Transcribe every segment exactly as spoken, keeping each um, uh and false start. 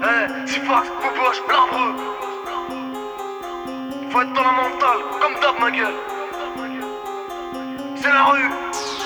Eh, Sifax, Boboche, Labreux. Faut être dans la mentale, comme d'hab ma gueule. C'est la rue.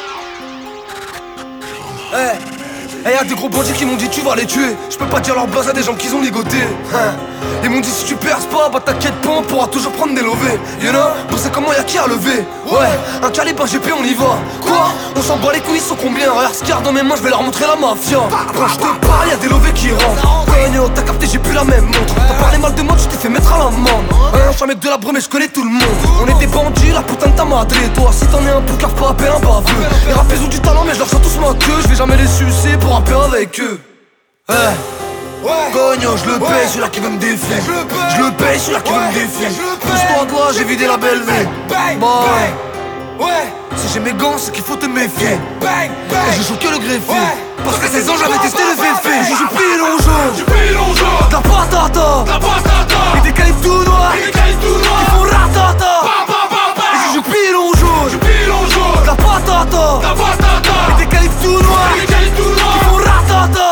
Eh, hey, y'a des gros bandits qui m'ont dit tu vas les tuer. Je peux pas dire leur base à des gens qu'ils ont ligoté. Hein. Ils m'ont dit si tu perces pas, bah t'inquiète pas, on pourra toujours prendre des lovés. You know, pour c'est comment y'a qui a levé. Ouais, un calibre, un G P, on y va. Quoi? On s'en bat les couilles, ils sont combien? Regarde ce qu'il y a dans mes mains, je vais leur montrer la mafia. Quand je te parle, y'a des lovés qui rentrent. Cogno, t'as capté, j'ai plus la même montre. T'as parlé mal de moi, tu t'es fait mettre à l'amende. Hein, je suis un mec de la brume mais je connais tout le monde. On est des bandits, la putain de ta madre. Toi, si t'en es un poucave, pas appel un baveux. Les rappeurs ont du talent, mais je leur sens tous ma queue. Je vais jamais les sucer pour rapper avec eux. Eh, ouais. Cogno, je le paye, celui-là qui veut me défier. Je le paye, celui-là qui veut me défier. Pousse-toi de là, j'ai vidé la belle vie. Bah ouais. Si j'ai mes gants, c'est qu'il faut te méfier. Et je joue que le greffier. Parce qu'à seize ans, j'avais testé le féfé. Je joue pilon jaune. De la patata. Et des calibres tout noirs. Ils font ratata. Et je joue pilon jaune. De la patata. Et des calibres tout noirs. Ils font ratata.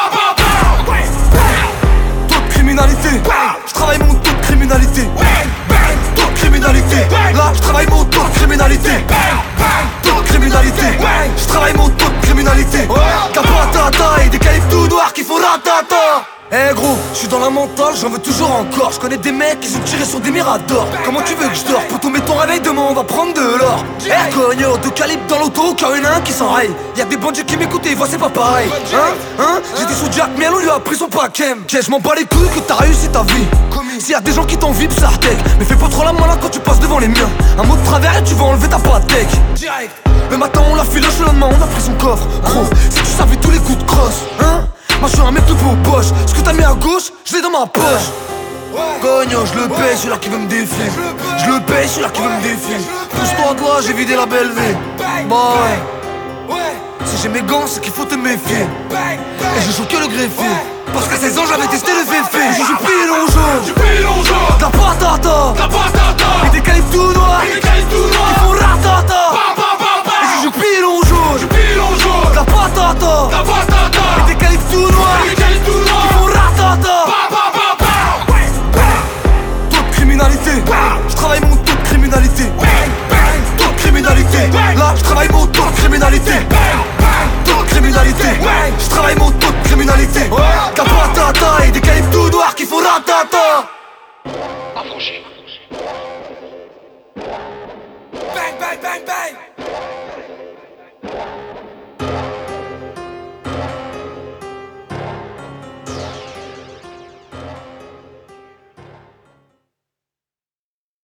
Taux de criminalité. Je travaille mon taux de criminalité. Taux de criminalité. Là, je travaille mon taux de criminalité. Taux de criminalité. Je travaille mon taux de criminalité. Capatata et des calibres tout noirs qui font ratata. Eh hey gros, je suis dans la mentale, j'en veux toujours encore. Je connais des mecs qui sont tirés sur des miradors. Comment tu veux que je dors? Pour tomber ton réveil demain on va prendre de l'or. Eh hey, cogno, deux calibres dans l'auto, car y'en a un qui s'enraye. Y'a des bandits qui m'écoutent et ils voient c'est pas pareil. Hein? Hein? J'étais sous Jack, mais on lui a pris son paquet. Ok, je m'en bats les couilles que t'as réussi ta vie. S'il y a des gens qui t'envient, ça retech. Mais fais pas trop la malin quand tu passes devant les miens. Un mot de travers et tu vas enlever ta patek. Direct. Le matin on l'a filé, le lendemain on a pris son coffre. Gros, si tu savais tous les coups de crosse. Hein? Moi je suis un mec de beau poche. Ce que t'as mis à gauche, je l'ai dans ma poche. Cogno, je le paye, celui-là qui veut me défier. Je le paye, celui-là qui veut me défier. Pousse-toi de là, j'ai vidé la belle vie. Bah ouais. Si j'ai mes gants, c'est qu'il faut te méfier. Et je joue que le greffier. Parce qu'à seize ans, j'avais testé le féfé. Je joue pilon jaune. De la patata. Et des calibres tout noirs. Ils font ratata. Et je joue pilon jaune. De la patata. Et des calibres tout noirs. Ils font ratata. Taux de criminalité. Je travaille mon taux de criminalité. Taux de criminalité. Là, je travaille mon taux de criminalité. Taux de criminalité. Je travaille mon taux de criminalité. Capatata et des calibres tout noirs qui font ratata. Affranchi.